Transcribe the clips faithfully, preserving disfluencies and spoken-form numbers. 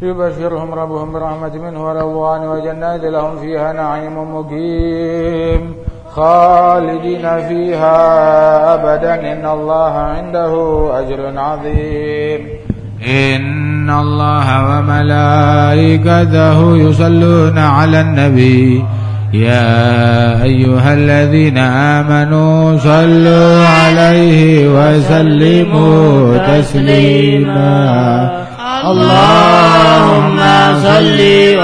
يبشرهم ربهم برحمة منه ورضوان وجنات لهم فيها نعيم مقيم خالدين فيها أبدا إن الله عنده أجر عظيم. إن الله وملائكته يصلون على النبي يا أيها الذين آمنوا صلوا عليه وسلموا تسليما. اللهم صل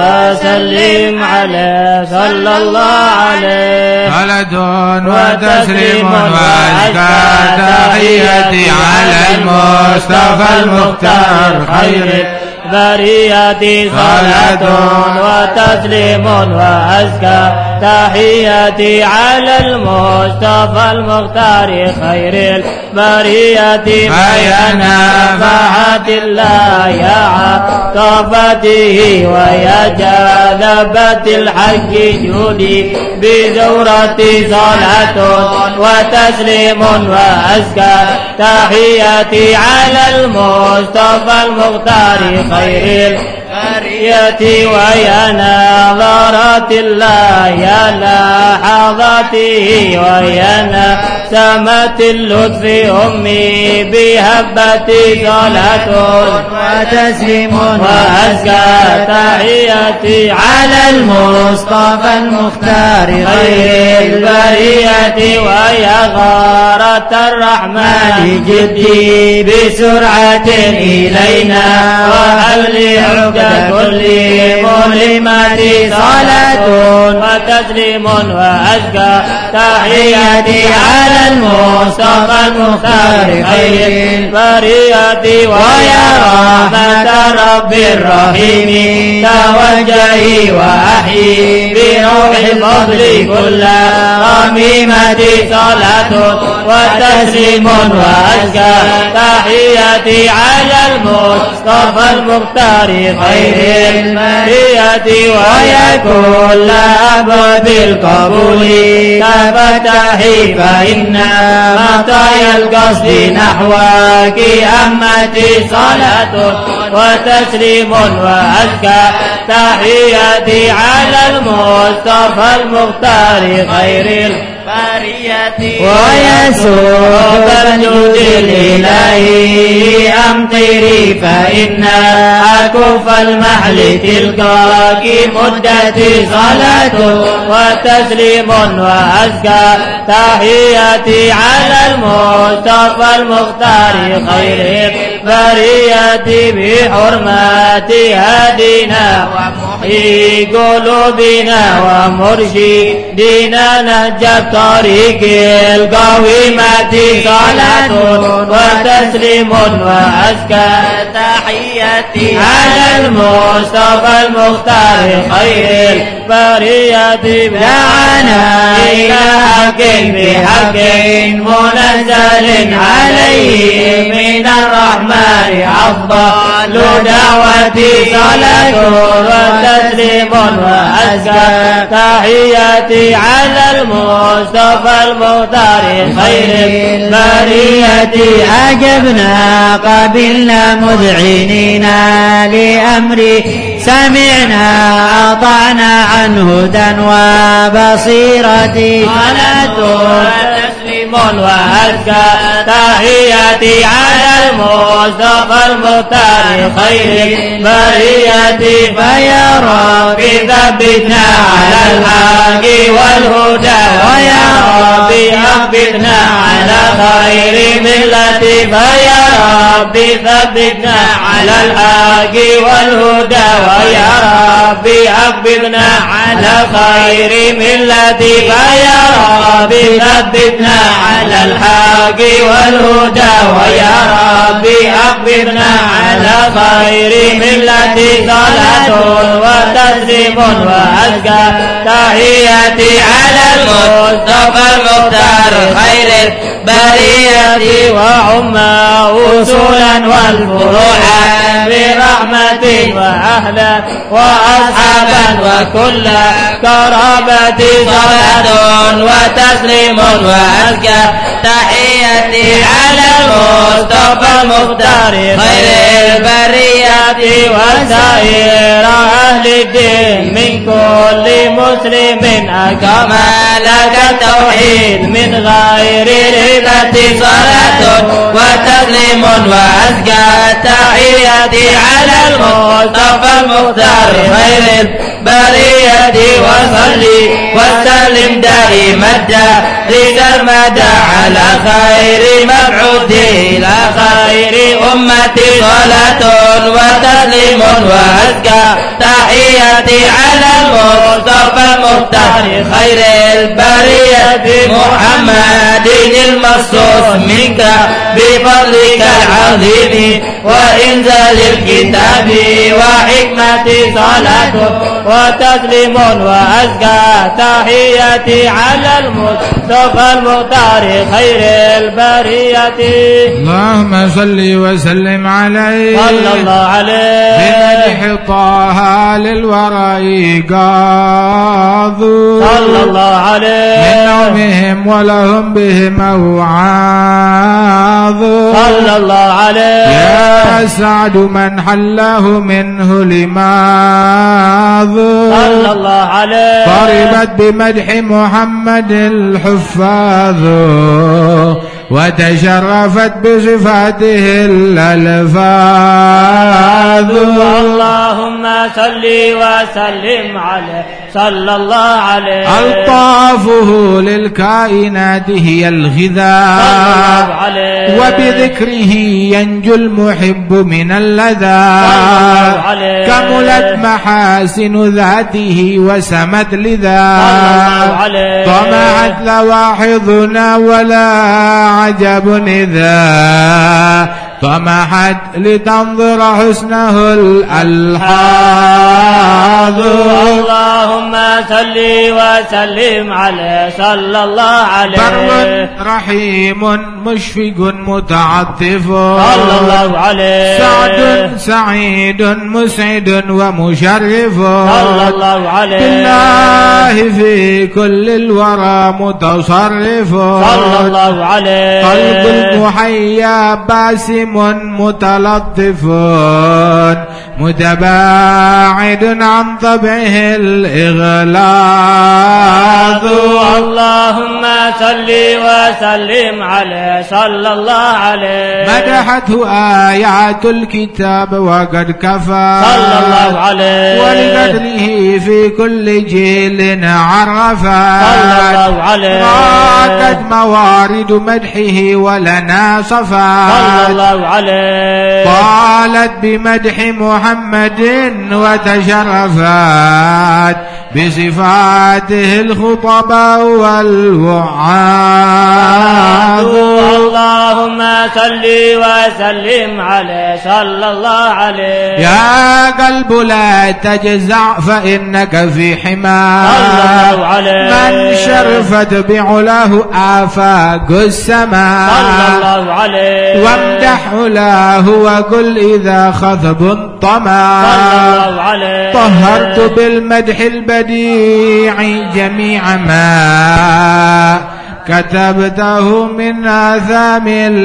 وسلم على صلى الله عليه صلاة وتسليم وأزكى تحياتي على المصطفى المختار خير برية صلاة وتسليم وأزكى تحياتي على المصطفى المختار خير البرية فيا نفحة الله يا عطفته ويا جاذبة الحق جودي بزورة صلاة وتسليم وأزكى تحياتي على المصطفى المختار خير البرية ويا نظرات الله يا لحظاته ويا نسمة اللطف أمي بهبتي صلاة وتسليم وأزكى تحياتي على المصطفى المختار خير البرية ويا غارة الرحمن جدي بسرعة إلينا وحل عقد كل ملمات صلاة وتسليم وأزكى تحياتي على المصطفى المختار خير البرية ويا رحمة رب الرحيم توجهي وأحيي بروح الفضل كل غميمة صلاة وتسليم وأزكى تحياتي على المصطفى المختار خير البرية ويا كل أبواب القبول تفتحي فإن مطايا القصد نحوك أمتي صلاة وتسليم وأزكى تحياتي على المصطفى المختار خير البرية ويسوع الجود الإلهي أمطري فإن أكف المحل تلقاك مدتي صلاة وتسليم وأزكى تحياتي على المصطفى المختار خير البرية بحرمة هدينا ومحيي قلوبنا ومرشدنا نهج الطريق القويمة صلاة وتسليم وأزكى تحياتي على المصطفى المختار خير البرية دعانا إلى حق بحق منزل عليه من الرحمن أفضل دعوتي صلاة وتسليم وأزكى تحياتي على المصطفى المختار خير البرية أجبنا قبلنا مذعنين لأمري سمعنا أطعنا عن هدى وبصيرتي صلاة وتسليم وأزكى تحياتي على المصطفى المختار خير البرية فيا رب ثبتنا على الحق والهدى ويا رب ثبتنا على خير ملتي فيا رب ثبتنا على الحق والهدى ويا رب ثبتنا على خير ملتي فيا رب ثبتنا على الحق والهدى ويا رب ثبتنا على خير ملتي صلاة وتسليم وأزكى تحياتي على المصطفى المختار خير البرية وعم وصولا والفروعا برحمة وأهلا وأصحابا وكل قرابة صلاة وتسليم وأزكى تحياتي على المصطفى المختار خير البرية وسائر أهل الدين من كل مسلم أكمل لك التوحيد من غير ريبة صلاة وتسليم وأزكى التحية على المصطفى المختار خير البرية وصلي وسلم دائما سرمدا على خير مبعوث إلى خير أمتي صلاة وتسليم وأزكى تحية على المصطفى المختار خير البرية محمد المصوص منك بفضلك العظيم وإنزال الكتاب وحكمة صلاة وتسليم وأزكى تحية على المصطفى المختار خير البرية. اللهم صل وسلم عليه صلى الله عليه بمدح طه للورى إيقاظوا صلى الله عليه من نومهم ولهم بهم أوعاظ صلى الله عليه يا سعد من حله منه لماظ صلى الله عليه ضربت بمدح محمد الحفاظ وتشرفت بصفاته الألفاظ. اللهم صل وسلم عليه صلى الله عليه. ألطافه للكائنات هي الغذاء وبذكره ينجو المحب من اللذا. كملت محاسن ذاته وسمت لذا طمعت لواحظنا ولا عجب إذا طمحت لتنظر حسنه الألحاظ. اللهم صل وسلم عليه صلى الله عليه. بر رحيم مشفق متعطف صلى الله عليه. سعد سعيد مسعد ومشرف صلى الله عليه. بالله في كل الورى متصرف صلى الله عليه. قلب المحيا باسم متلطف متباعد عن طبعه الإغلاظ. اللهم صل وسلم عليه صلى الله عليه. مدحته آيات الكتاب وقد كفى صلى الله عليه. ولقدره في كل جيل عرفا صلى الله عليه. راكت موارد مدحه ولنا صفا صلى الله عليه. طالت بمدح محمد وتشرفت بصفاته الخطباء والوعاظ. اللهم صل وسلم عليه صلى الله عليه. يا قلب لا تجزع فإنك في حماه صلى الله عليه. من شرفت بعلاه آفاق السماء صلى الله عليه. وامدح علاه وقل إذا خثب طمع صلى الله عليه. طهرت بالمدح البديع جميع ما كتبته من آثام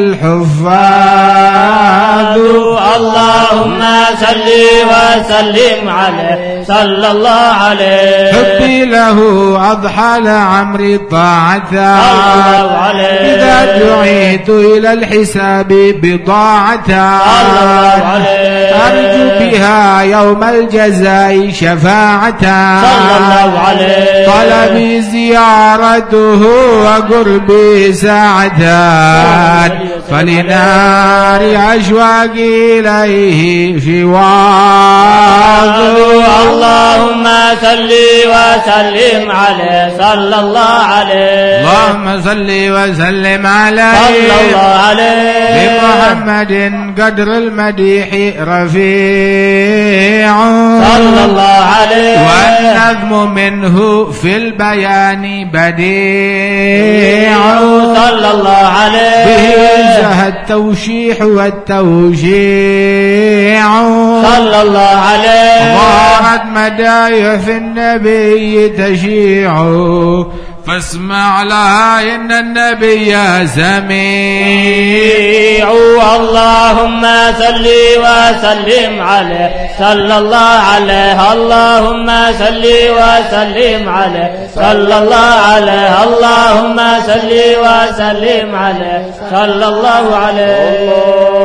الحفاظ. اللهم صل وسلم عليه صلى الله عليه. حبي له أضحى لعمري طاعة صلى الله عليه. إذا دعيت إلى الحساب بضاعة صلى الله عليه. أرجو بها يوم الجزاء شفاعة صلى الله عليه. طلبي زيارته وقربي ساعتان فلنار أشواقي إليه شواظ. اللهم صل وسلم عليه صلى الله عليه. اللهم صل وسلم عليه صلى الله عليه. بمحمد قدر المديح رفيع صلى الله عليه. والنظم منه في البيان بديع صلى الله عليه. به انتهى التوشيح والتوشيع صلى الله عليه. ظهرت مدايح في النبي تشيع فاسمع لها إن النبي سميع. اللهم صل وسلم عليه صلى الله عليه. اللهم صل وسلم عليه صلى الله عليه. اللهم صل وسلم عليه صلى الله عليه.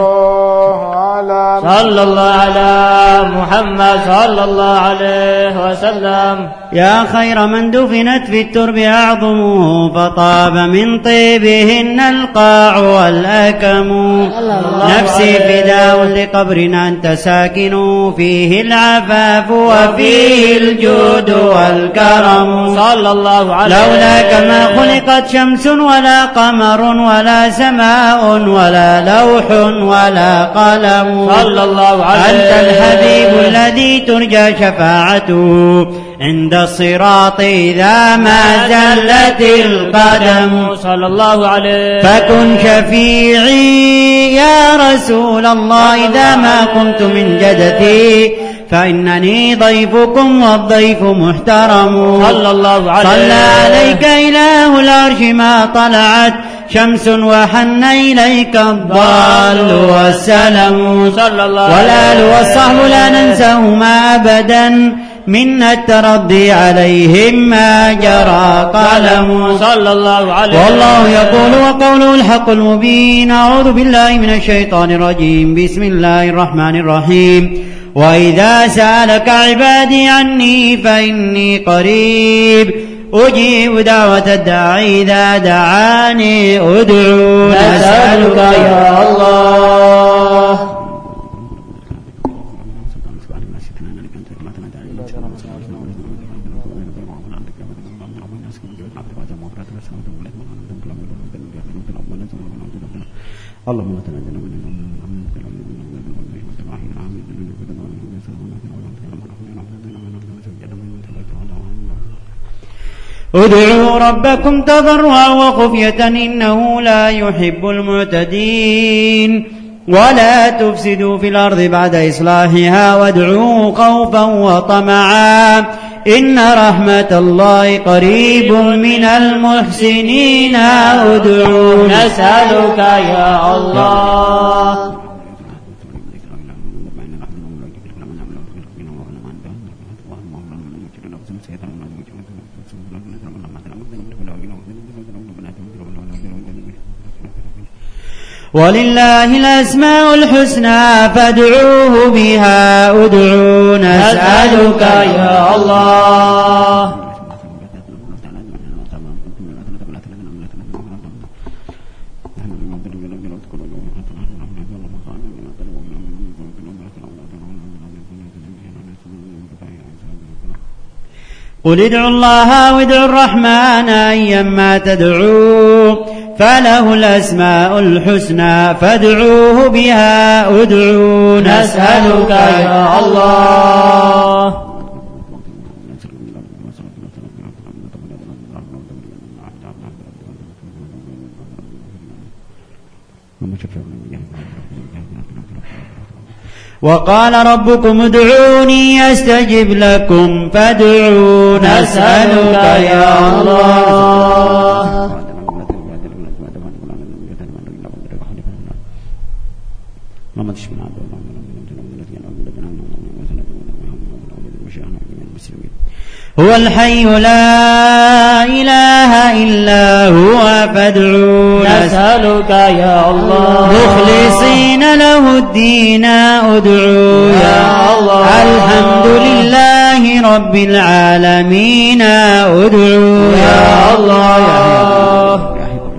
صلى الله على محمد صلى الله عليه وسلم. يا خير من دفنت في الترب أعظمه فطاب من طيبهن القاع والأكم. نفسي فداء لقبرنا أنت ساكن فيه العفاف وفيه الجود والكرم. صلى الله عليه. لولاك ما خلقت شمس ولا قمر ولا سماء ولا لوح ولا قلم. صلى الله عليه. أنت الحبيب الذي ترجى شفاعته عند الصراط إذا ما زلت القدم. صلى الله عليه. فكن شفيعي يا رسول الله إذا ما قمت من جدتي فإنني ضيفكم والضيف محترم. صلى الله عليه. صلى عليك إله العرش ما طلعت شمس وحن إليك الضال والسلام. صلى الله عليه. والآل والصحب لا ننساهما أبدا منا الترضي عليهم ما جرى قلم. صلى الله عليه. والله يقول وقوله الحق المبين. أعوذ بالله من الشيطان الرجيم. بسم الله الرحمن الرحيم. وإذا سألك عبادي عني فإني قريب أجيب دعوة الداعي إذا دعاني أدعو. نسألك يا الله. اللهم لا تنجنا من ادعوا ربكم تضرعا وخفية إنه لا يحب المعتدين. ولا تفسدوا في الأرض بعد إصلاحها وادعوه خوفا وطمعا إن رحمة الله قريب من المحسنين. ادعوا. نسألك يا الله. ولله الأسماء الحسنى فادعوه بها. ادعوا. نسألك يا الله. قل ادعوا الله وادعوا الرحمن أيما تدعوا فله الأسماء الحسنى فادعوه بها. ادعوا. نسألك يا الله. وقال ربكم ادعوني أستجب لكم فادعوا. نسألك يا الله. هو الحي لا إله إلا هو فادعوا. نسألك يا الله. مخلصين له الدين ادعوا يا الله. الحمد لله رب العالمين ادعوا يا الله.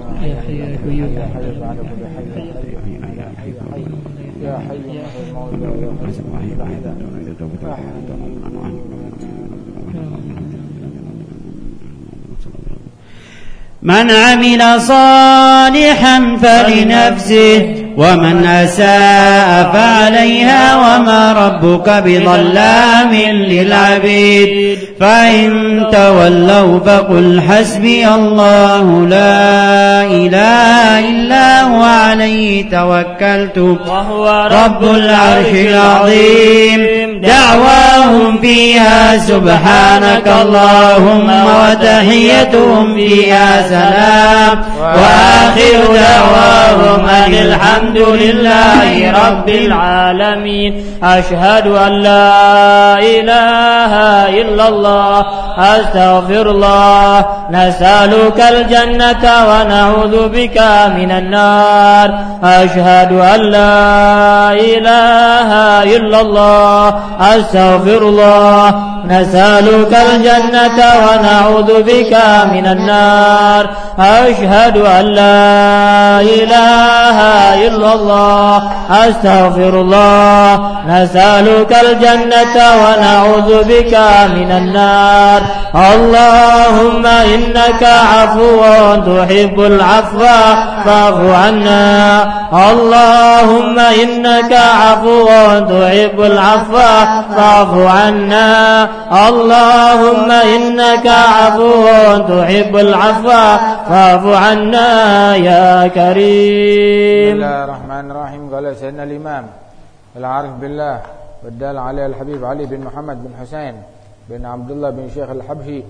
من عمل صالحا فلنفسه ومن أساء فعليها وما ربك بظلام للعبيد. فإن تولوا فقل حسبي الله لا إله إلا هو عليه توكلت وهو رب العرش العظيم. دعواهم فيها سبحانك اللهم وتحيتهم فيها سلام وآخر دعواهم أن الحمد لله رب العالمين أشهد أن لا إله إلا الله أستغفر الله نسألك الجنة ونعوذ بك من النار أشهد أن لا إله إلا الله أستغفر الله نسألك الجنة ونعوذ بك من النار أشهد أن لا إله إلا الله أستغفر الله نسألك الجنة ونعوذ بك من النار اللهم إنك عفو تحب العفو فاعف عنا اللهم إنك عفو تحب العفو فاعف عنا اللهم إنك عفو تحب العفو فاعف عنا يا كريم. بسم الله الرحمن الرحيم. قال سيدنا الإمام العارف بالله والدال عليه الحبيب علي بن محمد بن حسين بن عبد الله بن شيخ الحبشي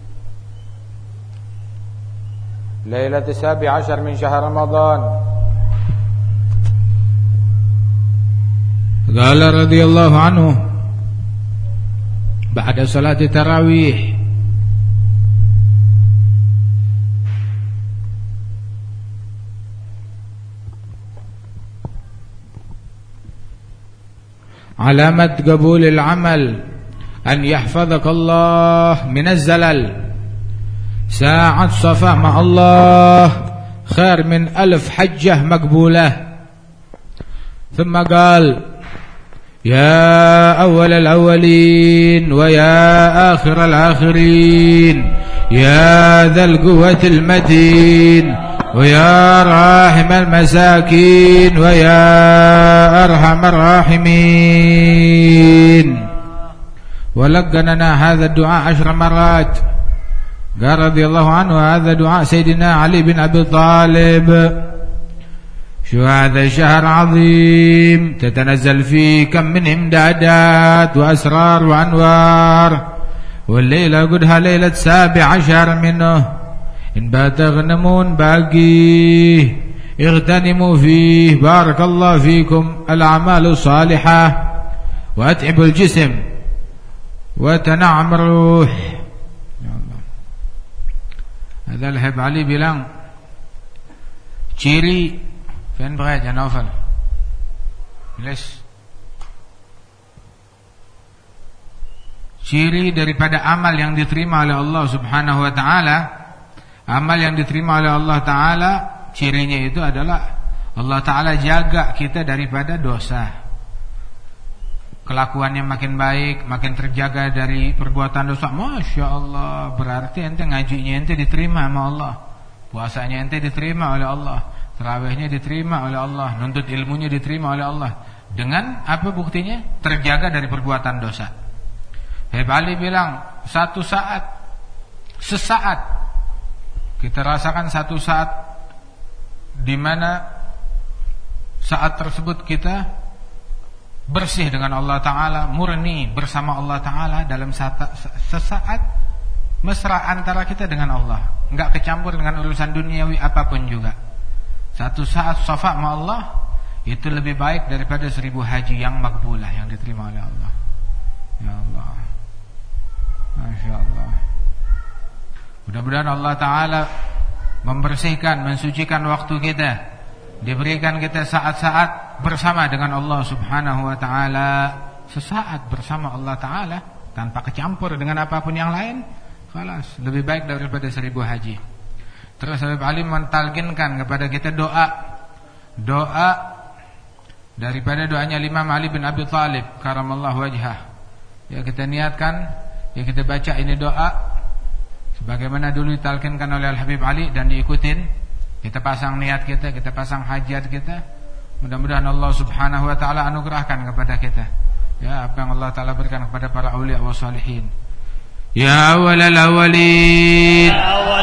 ليلة السابع عشر من شهر رمضان قال رضي الله عنه بعد صلاة التراويح علامة قبول العمل أن يحفظك الله من الزلل ساعة صفاء مع الله خير من ألف حجة مقبولة. ثم قال يا أول الأولين ويا آخر الآخرين يا ذا القوة المتين ويا راحم المساكين ويا أرحم الراحمين. ولقننا هذا الدعاء عشر مرات. قال رضي الله عنه هذا دعاء سيدنا علي بن أبي طالب. شو هذا شهر عظيم تتنزل فيه كم من إمدادات وأسرار وأنوار والليلة قدها ليلة سابع عشر منه إن بات غنمون باقيه اغتنموا فيه بارك الله فيكم الأعمال الصالحة وأتعب الجسم وتنعم الروح. هذا الحب علي bilang ciri fan berat ya novel Bilis ciri daripada amal yang diterima oleh Allah Subhanahu wa taala. Amal yang diterima oleh Allah taala cirinya itu adalah Allah taala jaga kita daripada dosa. Kelakuannya makin baik, makin terjaga dari perbuatan dosa. Masya Allah, berarti ente ngajinya ente diterima sama Allah, puasanya ente diterima oleh Allah, tarawihnya diterima oleh Allah, nuntut ilmunya diterima oleh Allah. Dengan apa buktinya? Terjaga dari perbuatan dosa. Habib Ali bilang satu saat, sesaat kita rasakan satu saat di mana saat tersebut kita bersih dengan Allah Ta'ala, murni bersama Allah Ta'ala dalam sesaat mesra antara kita dengan Allah, enggak kecampur dengan urusan duniawi apapun juga. Satu saat safa sama Allah itu lebih baik daripada seribu haji yang makbulah, yang diterima oleh Allah. Ya Allah, Masya Allah. Mudah-mudahan Allah Ta'ala membersihkan, mensucikan waktu kita, diberikan kita saat-saat bersama dengan Allah Subhanahu wa ta'ala, sesaat bersama Allah Ta'ala tanpa kecampur dengan apapun yang lain. Khalas, lebih baik daripada seribu haji. Terus Habib Ali mentalkinkan kepada kita doa, doa daripada doanya Imam Ali bin Abi Thalib karamallahu wajhah. Ya kita niatkan, ya kita baca ini doa sebagaimana dulu ditalkinkan oleh Al-Habib Ali dan diikutin. Kita pasang niat kita, kita pasang hajat kita. Mudah-mudahan Allah Subhanahu wa ta'ala anugerahkan kepada kita, ya, apa yang Allah Ta'ala berikan kepada para aulia wa salihin. يا أول الأولين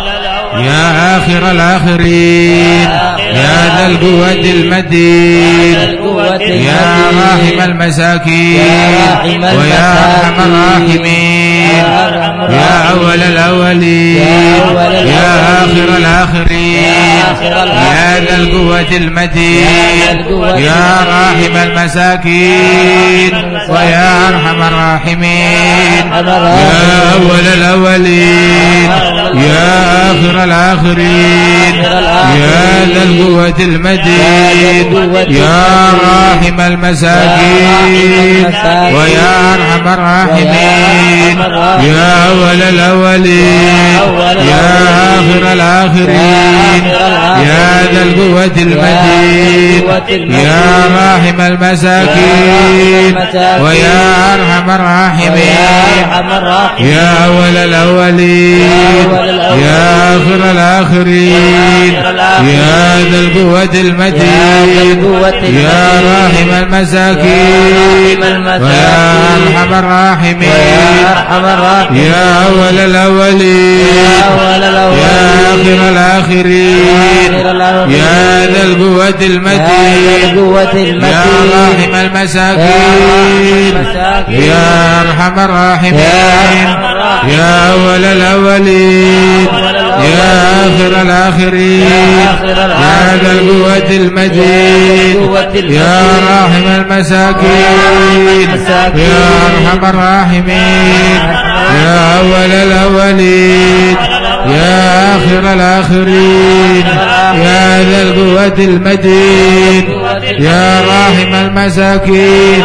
يا آخر الآخرين يا ذا القوة المتين يا راحم المساكين ويا أرحم الراحمين يا أول الأولين يا آخر الآخرين يا ذا القوة المتين يا راحم المساكين ويا أرحم الراحمين يا أول الأولين يا آخر الآخرين يا ذا القوة المتين يا راحم المساكين ويا أرحم الراحمين يا أول الأولين يا آخر الآخرين يا ذا القوة المتين يا راحم المساكين ويا أرحم الراحمين يا أول الأولين يا آخر الآخرين يا ذا القوة المتين يا راحم المساكين ويا أرحم الراحمين يا أول الأولين يا آخر الآخرين يا ذا القوة المتين يا راحم المساكين يا أرحم الراحمين يا أول الأولين يا آخر الآخرين يا ذا القوة المتين يا راحم المساكين يا أرحم الراحمين يا أول الأولين يا آخر الآخرين يا ذا القوة المتين يا راحم المساكين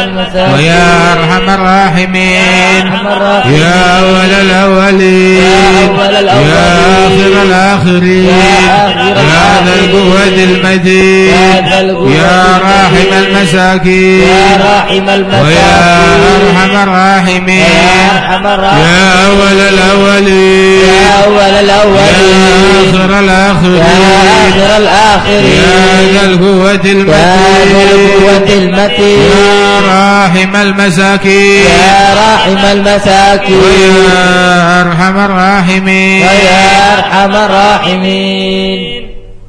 ويا أرحم الراحمين يا أول الأولين يا آخر الآخرين يا ذا القوة المتين يا راحم المساكين ويا أرحم الراحمين يا أول الأولين يا آخر الآخرين يا ذا القوة المتين يا راحم المساكين ويا أرحم الراحمين ويا أرحم الراحمين.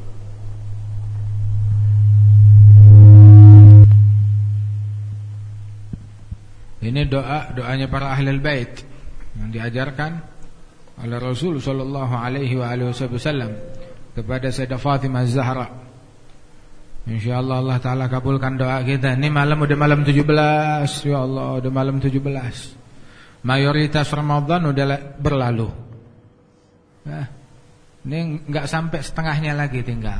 Ini doa doanya para ahlul bait yang diajarkan oleh Rasul sallallahu alaihi wa alihi wasallam kepada Sayyidah Fatimah Az-Zahra. Insyaallah Allah taala kabulkan doa kita. Ini malam udah malam tujuh belas, ya Allah, udah malam tujuh belas. Mayoritas Ramadan udah berlalu. Nah, ini enggak sampai setengahnya lagi tinggal.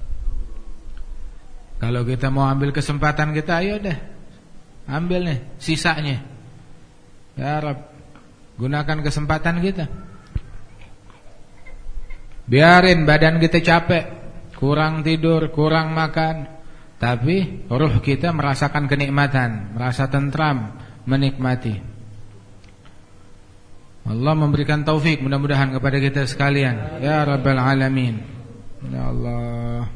Kalau kita mau ambil kesempatan kita, ayo deh. Ambil nih sisanya. Ya Rabb, gunakan kesempatan kita. Biarin badan kita capek, kurang tidur, kurang makan, tapi ruh kita merasakan kenikmatan, merasa tentram, menikmati. Allah memberikan taufik mudah-mudahan kepada kita sekalian. Ya Rabbal Alamin. Ya Allah.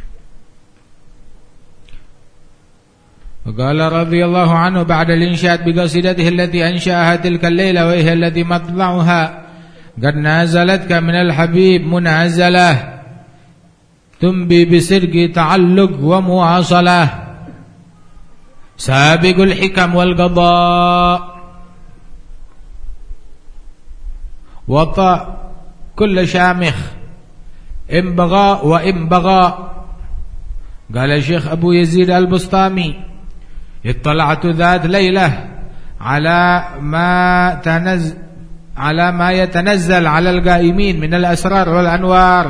وقال رضي الله عنه بعد الإنشاد بقصيدته التي أنشأها تلك الليلة وهي التي مطلعها قد نازلتك من الحبيب منعزلة تنبي بسرق تعلق ومواصلة سابق الحكم والقضاء وطأ كل شامخ إن بغى وإن بغى. قال الشيخ أبو يزيد البسطامي اطلعت ذات ليلة على ما تنزل على ما يتنزل على القائمين من الأسرار والأنوار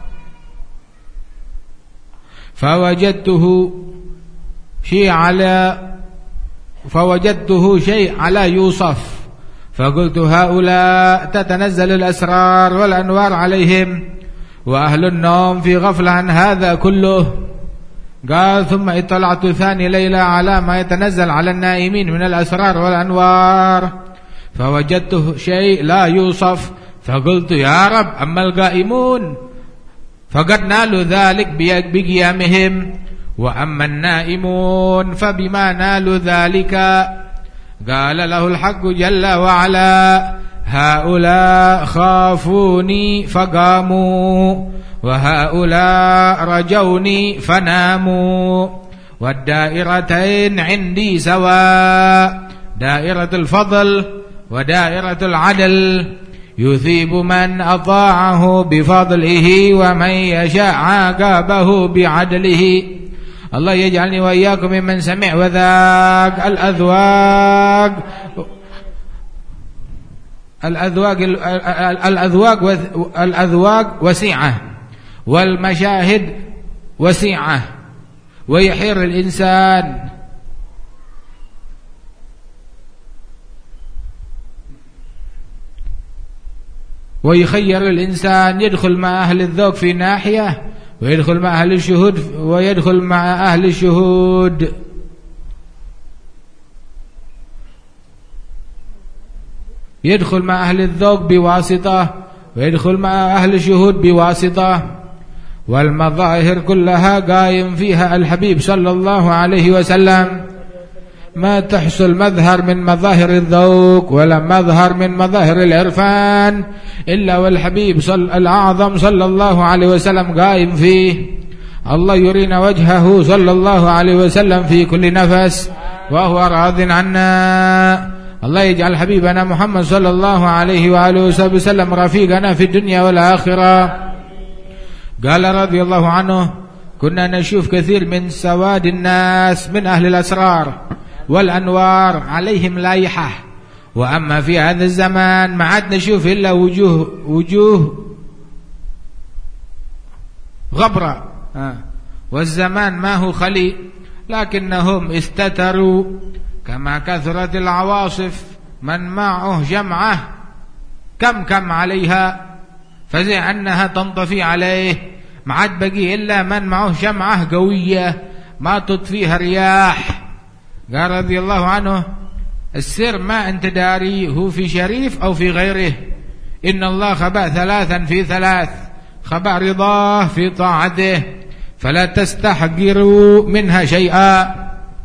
فوجدته شيء على فوجدته شيء على يوصف فقلت هؤلاء تتنزل الأسرار والأنوار عليهم وأهل النوم في غفلة عن هذا كله. قال ثم اطلعت ثاني ليلة على ما يتنزل على النائمين من الأسرار والأنوار فوجدته شيء لا يوصف فقلت يا رب أما القائمون فقد نالوا ذلك بقيامهم وأما النائمون فبما نالوا ذلك. قال له الحق جل وعلا هؤلاء خافوني فقاموا وهؤلاء رجوني فناموا والدائرتين عندي سواء دائرة الفضل ودائرة العدل يثيب من أطاعه بفضله ومن يشاء عاقبه بعدله. الله يجعلني وإياكم ممن سمع وذاق الأذواق الأذواق الأذواق الأذواق وسيعة والمشاهد وسيعة ويحير الإنسان ويخير الإنسان يدخل مع أهل الذوق في ناحية ويدخل مع أهل الشهود ويدخل مع أهل الشهود. يدخل مع أهل الذوق بواسطة ويدخل مع أهل الشهود بواسطة. والمظاهر كلها قايم فيها الحبيب صلى الله عليه وسلم. ما تحصل مظهر من مظاهر الذوق ولا مظهر من مظاهر العرفان إلا والحبيب صلى الأعظم صلى الله عليه وسلم قائم فيه. الله يرينا وجهه صلى الله عليه وسلم في كل نفس وهو راض عنا. الله يجعل حبيبنا محمد صلى الله عليه وآله وسلم رفيقنا في الدنيا والآخرة. قال رضي الله عنه: كنا نشوف كثير من سواد الناس من أهل الأسرار والأنوار عليهم لايحة، وأما في هذا الزمان ما عاد نشوف إلا وجوه وجوه غبرة. والزمان ما هو خلي لكنهم استتروا كما كثرت العواصف من معه جمعة كم كم عليها فزع أنها تنطفي عليه. ما عاد بقي إلا من معه جمعة قوية ما تطفيها رياح. قال رضي الله عنه: السر ما أنت داري هو في شريف أو في غيره. إن الله خبأ ثلاثا في ثلاث: خبأ رضاه في طاعته فلا تستحقروا منها شيئا،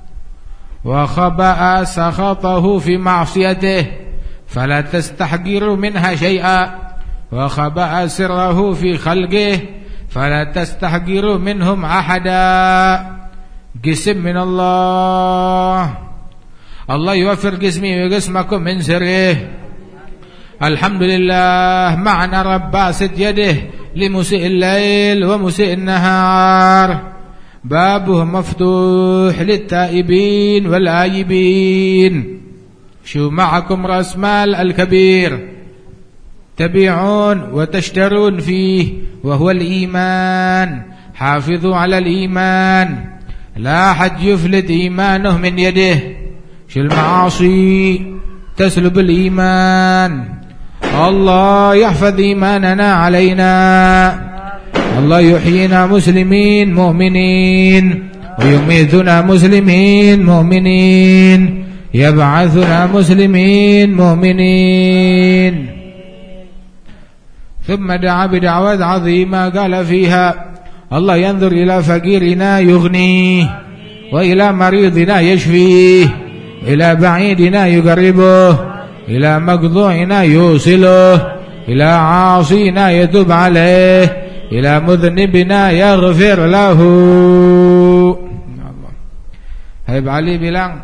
وخبأ سخطه في معصيته فلا تستحقروا منها شيئا، وخبأ سره في خلقه فلا تستحقروا منهم أحدا. قسم من الله. الله يوفر قسمي وقسمكم من سره. الحمد لله. معنا رب باسط يده لمسيء الليل ومسيء النهار، بابه مفتوح للتائبين والآيبين. شو معكم رأس مال الكبير تبيعون وتشترون فيه وهو الإيمان. حافظوا على الإيمان، لا أحد يفلت إيمانه من يده. شو المعاصي تسلب الإيمان. الله يحفظ إيماننا علينا. الله يحيينا مسلمين مؤمنين ويميتنا مسلمين مؤمنين، يبعثنا مسلمين مؤمنين. ثم دعا بدعوة عظيمة قال فيها: الله ينظر إلى فقيرنا يغنيه، وإلى مريضنا يشفيه، إلى بعيدنا يقربه، إلى مقضوعنا يوصله، إلى عاصينا يتوب عليه، إلى مذنبنا يغفر له. Habib Ali bilang,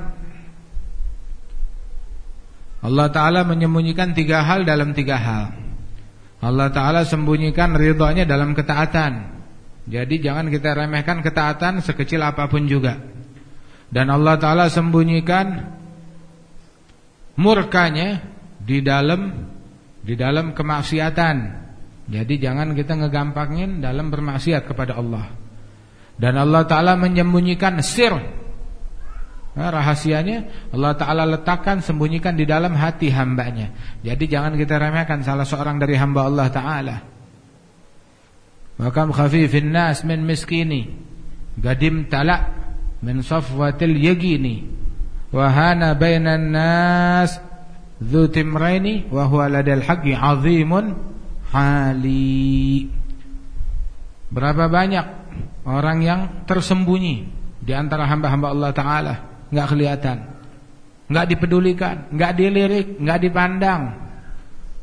Allah Ta'ala menyembunyikan tiga hal dalam tiga hal. Allah Ta'ala sembunyikan ridhonya dalam ketaatan. Jadi jangan kita remehkan ketaatan sekecil apapun juga. Dan Allah Ta'ala sembunyikan murkanya di dalam di dalam kemaksiatan. Jadi jangan kita ngegampangin dalam bermaksiat kepada Allah. Dan Allah Ta'ala menyembunyikan sir, nah, rahasianya Allah Ta'ala letakkan, sembunyikan di dalam hati hambanya. Jadi jangan kita remehkan salah seorang dari hamba Allah Ta'ala. Wa kam khafifin nas min miskini gadim tala min safwatil yagini wa hana bainan nas dzu timraini wa huwa ladal haqqi azimun hali. Berapa banyak orang yang tersembunyi di antara hamba-hamba Allah Ta'ala, enggak kelihatan, enggak dipedulikan, enggak dilirik, enggak dipandang.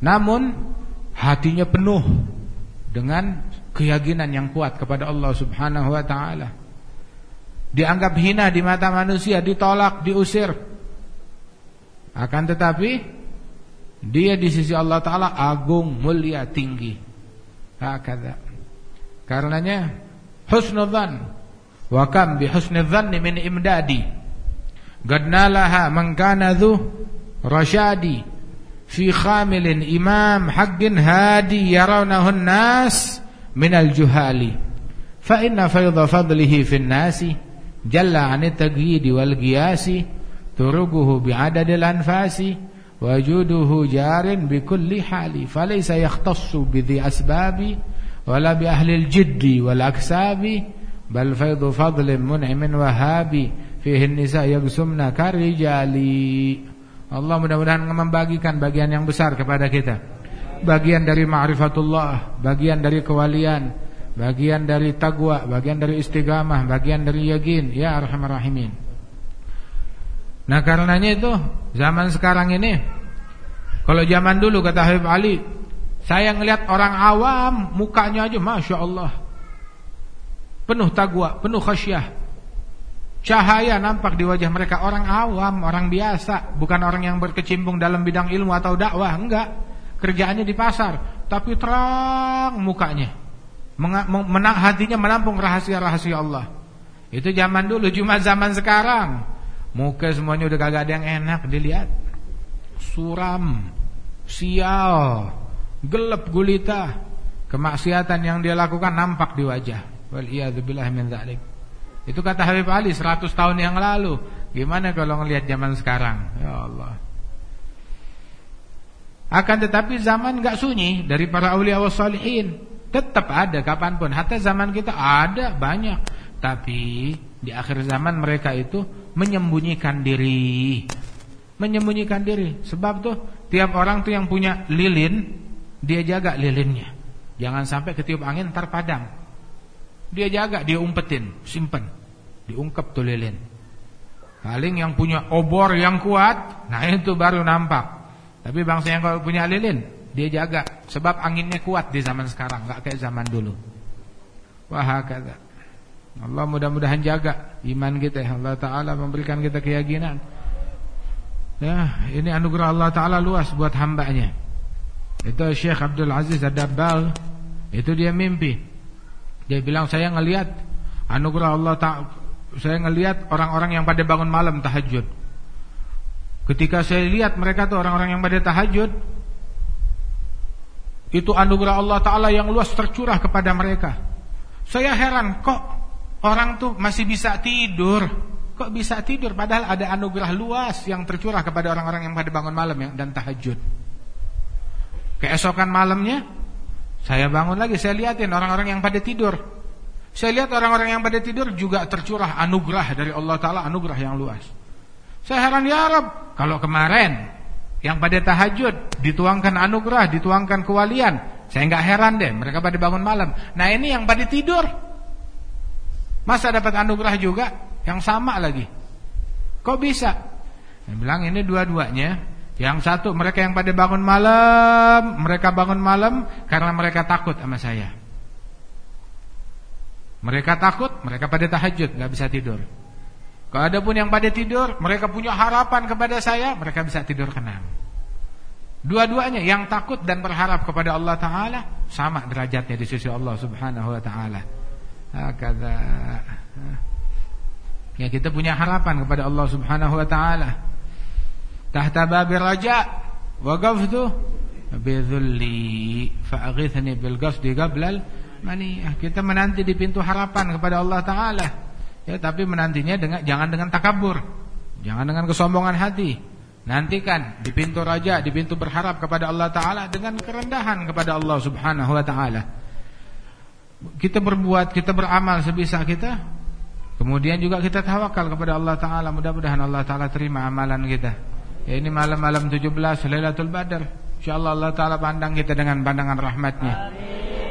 namun hatinya penuh dengan keyakinan yang kuat kepada Allah Subhanahu wa taala. Dianggap hina di mata manusia, ditolak, diusir. Akan tetapi dia di sisi Allah taala agung, mulia, tinggi. Hakadha. Karenanya husnudzan wa kam bi husnidzanni min imdadi. Qad nalaha man kana dhu rasyadi fi khamilin imam haqqin hadi yarawnahu an-nas min al-juhali. Fa inna faydha fadlihi fi an-nasi jalla 'anit taqyid wal qiyasi turuguhu bi'adadil anfasi wajuduhu jarin bi kulli hali falaysa yakhtassu bi dhi asbabi wala bi ahli al-jiddi wal aksabi bal faydhu fadlin mun'imin wahabi fihi an-nisa yagsumna karijali. Allah mudah-mudahan membagikan bagian yang besar kepada kita, bagian dari ma'rifatullah, bagian dari kewalian, bagian dari taqwa, bagian dari istiqamah, bagian dari yakin, ya arhamar rahimin. Nah karenanya itu zaman sekarang ini, kalau zaman dulu kata Habib Ali, saya ngelihat orang awam mukanya aja masya Allah penuh taqwa, penuh khasyah, cahaya nampak di wajah mereka. Orang awam, orang biasa, bukan orang yang berkecimpung dalam bidang ilmu atau dakwah, enggak, kerjaannya di pasar, tapi terang mukanya, menang hatinya menampung rahasia-rahasia Allah. Itu zaman dulu. Cuma zaman sekarang muka semuanya udah kagak ada yang enak dilihat, suram, sial, gelap gulita. Kemaksiatan yang dia lakukan nampak di wajah. Wal iyadzubillah min dzalik. Itu kata Habib Ali seratus tahun yang lalu. Gimana kalau ngelihat zaman sekarang? Ya Allah. Akan tetapi zaman gak sunyi dari para awliya wa salihin. Tetap ada kapanpun. Hatta zaman kita ada banyak. Tapi di akhir zaman mereka itu menyembunyikan diri. Menyembunyikan diri. Sebab tuh tiap orang tuh yang punya lilin, dia jaga lilinnya. Jangan sampai ketiup angin ntar padam. Dia jaga, dia umpetin, simpen, diungkep tuh lilin. Paling yang punya obor yang kuat, nah itu baru nampak. Tapi bangsa yang kalau punya lilin, dia jaga. Sebab anginnya kuat di zaman sekarang, gak kayak zaman dulu. Wah hakadha. Allah mudah-mudahan jaga iman kita. Allah Ta'ala memberikan kita keyakinan. Ya, ini anugerah Allah Ta'ala luas buat hambanya. Itu Syekh Abdul Aziz Ad-Dabbagh, itu dia mimpi. Dia bilang, saya ngelihat anugerah Allah Ta'ala, saya ngelihat orang-orang yang pada bangun malam tahajud. Ketika saya lihat mereka tuh orang-orang yang pada tahajud, itu anugerah Allah Ta'ala yang luas tercurah kepada mereka. Saya heran, kok orang tuh masih bisa tidur? Kok bisa tidur? Padahal ada anugerah luas yang tercurah kepada orang-orang yang pada bangun malam ya, dan tahajud. Keesokan malamnya saya bangun lagi, saya lihatin orang-orang yang pada tidur. Saya lihat orang-orang yang pada tidur juga tercurah anugerah dari Allah Ta'ala, anugerah yang luas. Saya heran, ya Rabb, kalau kemarin yang pada tahajud dituangkan anugerah, dituangkan kewalian, saya enggak heran deh, mereka pada bangun malam. Nah ini yang pada tidur, masa dapat anugerah juga yang sama lagi? Kok bisa? Saya bilang ini dua-duanya. Yang satu, mereka yang pada bangun malam, mereka bangun malam karena mereka takut sama saya. Mereka takut, mereka pada tahajud, gak bisa tidur. Kalau ada pun yang pada tidur, mereka punya harapan kepada saya, mereka bisa tidur tenang. Dua-duanya, yang takut dan berharap kepada Allah Ta'ala, sama derajatnya di sisi Allah Subhanahu Wa Ta'ala. Hakadha. Ya, kita punya harapan kepada Allah Subhanahu Wa Ta'ala. Tahta babir raja waqaftu bidhulli fa'aghithni bil qasdi qablal maniyah. Kita menanti di pintu harapan kepada Allah Ta'ala. Ya, tapi menantinya dengan, jangan dengan takabur, jangan dengan kesombongan hati. Nantikan di pintu raja, di pintu berharap kepada Allah Ta'ala dengan kerendahan kepada Allah Subhanahu Wa Ta'ala. Kita berbuat, kita beramal sebisa kita. Kemudian juga kita tawakal kepada Allah Ta'ala. Mudah-mudahan Allah Ta'ala terima amalan kita. Ya, ini malam-malam tujuh belas Lailatul Badar. InsyaAllah Allah Ta'ala pandang kita dengan pandangan rahmatnya. Amin.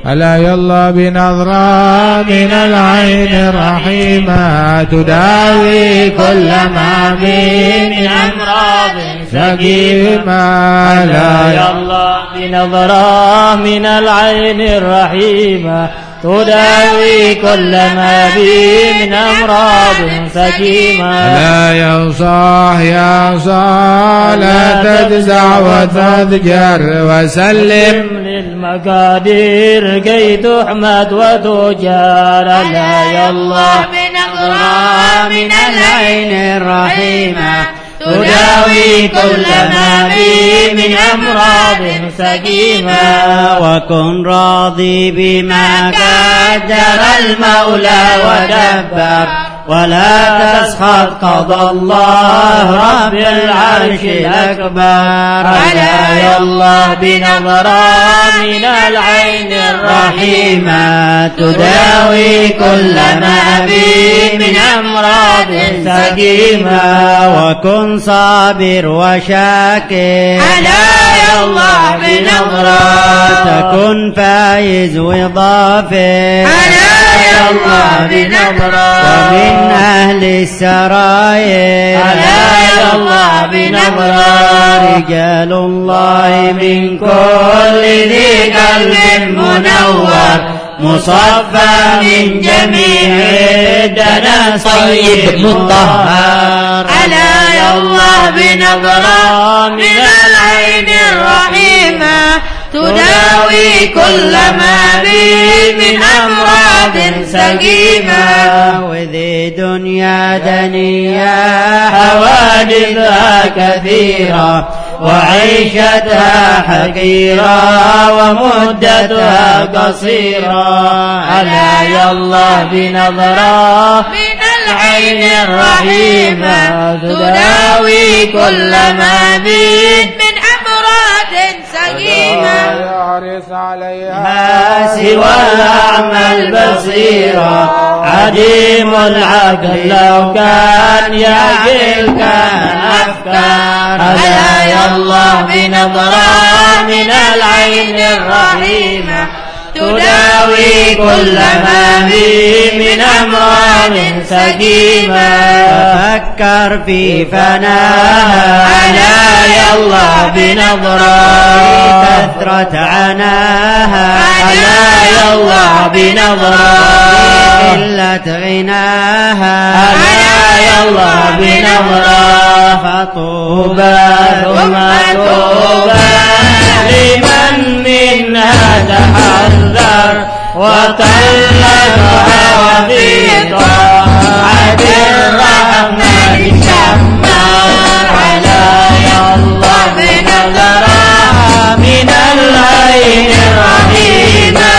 ألا يلا بنظرة من العين الرحيمة تداوي كل ما بي من أمراض سقيمة ألا يلا بنظرة من العين الرحيمة تداوي كل ما بي من أمراض سقيمة لا ينصح يا صالح لا تجزع وتذجر وسلم للمقادير كي تحمد وتجار لا يلا بنظرة من العين الرحيمة تداوي كل ما بي من أمراض سقيمة وكن راضي بما قدر المولى ودبر ولا تسخط قضى الله رب العرش الأكبر ألا يلا بنظرة من العين الرحيمة تداوي كل ما بي من أمراض سقيمة وكن صابر وشاكر ألا يلا بنظرة تكن فايز وظافر ألا يلا بنظرة ومن أهل السراير ألا يلا بنظرة رجال الله من كل ذي قلب منور مصفى من جميع الدنا صيب مطهر ألا يلا بنظرة من العين الرحيمة تداوي كل ما بي من أمراض سقيمة وذي دنيا دنيا حوادثها كثيرة وعيشتها حقيرة ومدتها قصيرة ألا يلا بنظرة من العين الرحيمة تداوي كل ما بي من أمراض سقيمة يعرس عليها سوى الأعمى البصيرة عديم العقل لو كان يعقل كان أفكار ألا يلا بنظرة من العين الرحيمة تداوي كل ما بي من أمراض سقيمة فكر في فناها ألا يلا بنظرة كثرة عناها ألا يلا بنظرة قلة غناها ألا يلا بنظرة فطوبى ثم طوبى لمن منها تحذر وطلبها وفي طاعة الرحمن شمار ألا يلا بنظرة من العين الرحيمة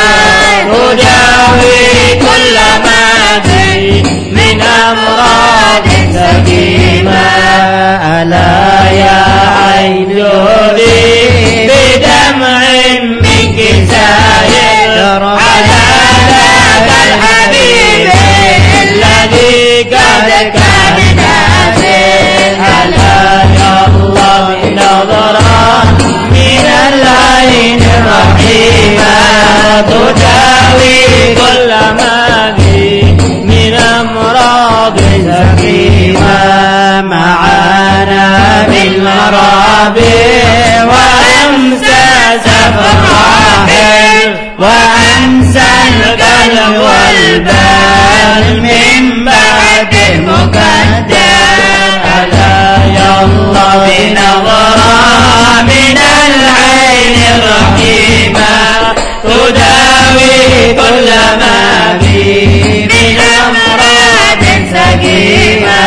تداوي كل ما بي من أمراض سقيمة ألا يا عين جودي بدمع منك ساير على ذاك الحبيب الذي قد كان نازل ألا يلا بنظرة من العين الرحيمة تداوي كل ما بي من أمراض سقيمة معانا بالمرابع وأمسى سفر راحل وأنسى القلب والبال من بعد مقدر ألا يلا بنظرة من العين الرحيمة تداوي كل ما بي من أمراض سقيمة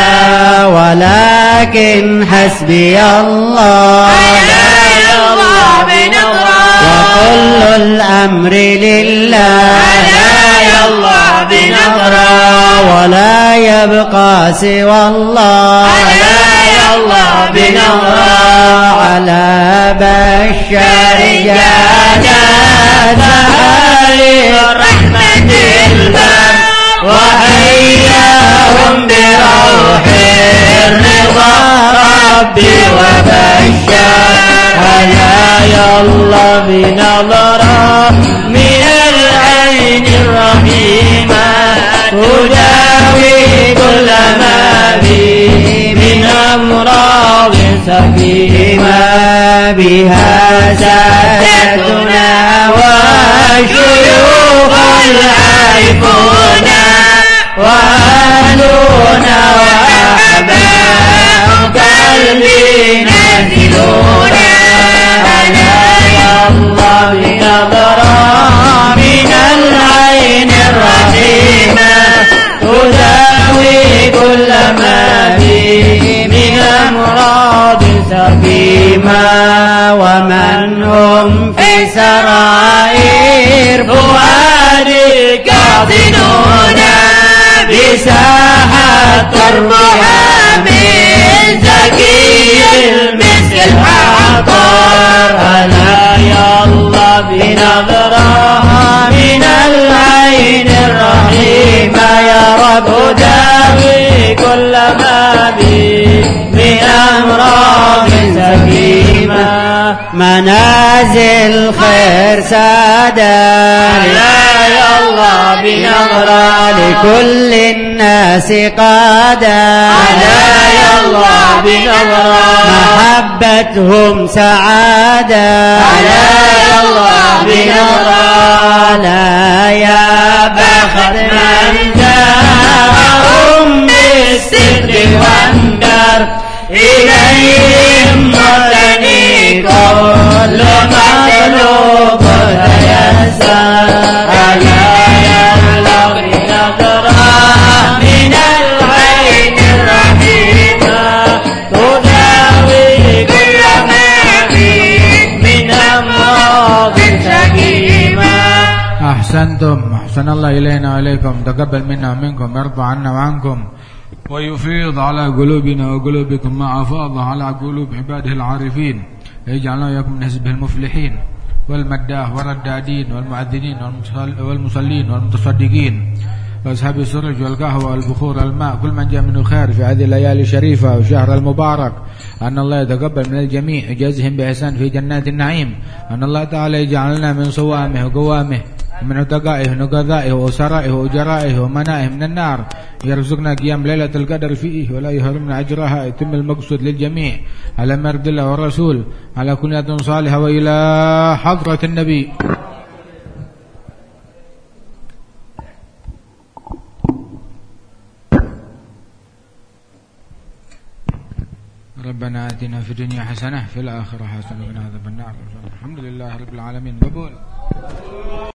ولكن حسبي الله ألا يلا بنظرة وكل الأمر لله ألا يلا بنظرة ولا يبقى سوى الله ألا يلا بنظرة على بشر جادات رحمة البر وحياهم بروح الرضا ربي وبشر ألا يلا بنظرة من فيما بها سادتنا والشيوخ العارفون وأهلنا وأحباب قلبي نازلون ألا يا الله بنظرة من العين الرحيمة تداوي كل ما فيه من أمراض سقيمة ومن هم في سرائر فؤادك يحضنون بساحة الرحى من زكي المسك العطار ألا يا الله بنظرة من العين الرحيمة يا رب داوي كل ما بي من أمراض سقيمة منازل خير سادة لا يا الله بنظرة لكل الناس قادة لا يا الله بنظرة محبتهم سعادة لا يا الله بنظرة لا يا بخت من جاءهم بالصدق والدر إليهم مرني كل مطلوب تيسر ألا يا الله بنظرة من العين الرحيمة تداوي كل ما فيه من أمراض سقيمة. أحسنتم، أحسن الله إلينا وإليكم، تقبل منا ومنكم، يرضى عنا وعنكم، ويفيض على قلوبنا وقلوبكم ما أفاض على قلوب عباده العارفين، يجعلنا وإياكم من حزبه المفلحين والمداه والردادين والمؤذنين والمصلين والمتصدقين وأصحاب السرج والقهوة والبخور الماء، كل من جاء منه خير في هذه الليالي الشريفة وشهر المبارك، أن الله يتقبل من الجميع يجازهم بإحسان في جنات النعيم، أن الله تعالى يجعلنا من صوامه وقوامه ومن عتقائه ونقذائه وأسرائه وأجرائه ومنائه من النار، يرزقنا قيام ليلة القدر فيه ولا يهرمنا أجرها، يتم المقصود للجميع على مرد الله والرسول على كل نية صالحة وإلى حضرة النبي. ربنا آتنا في الدنيا حسنة في الآخرة حسنة وقنا عذاب النار. الحمد لله رب العالمين. قبول.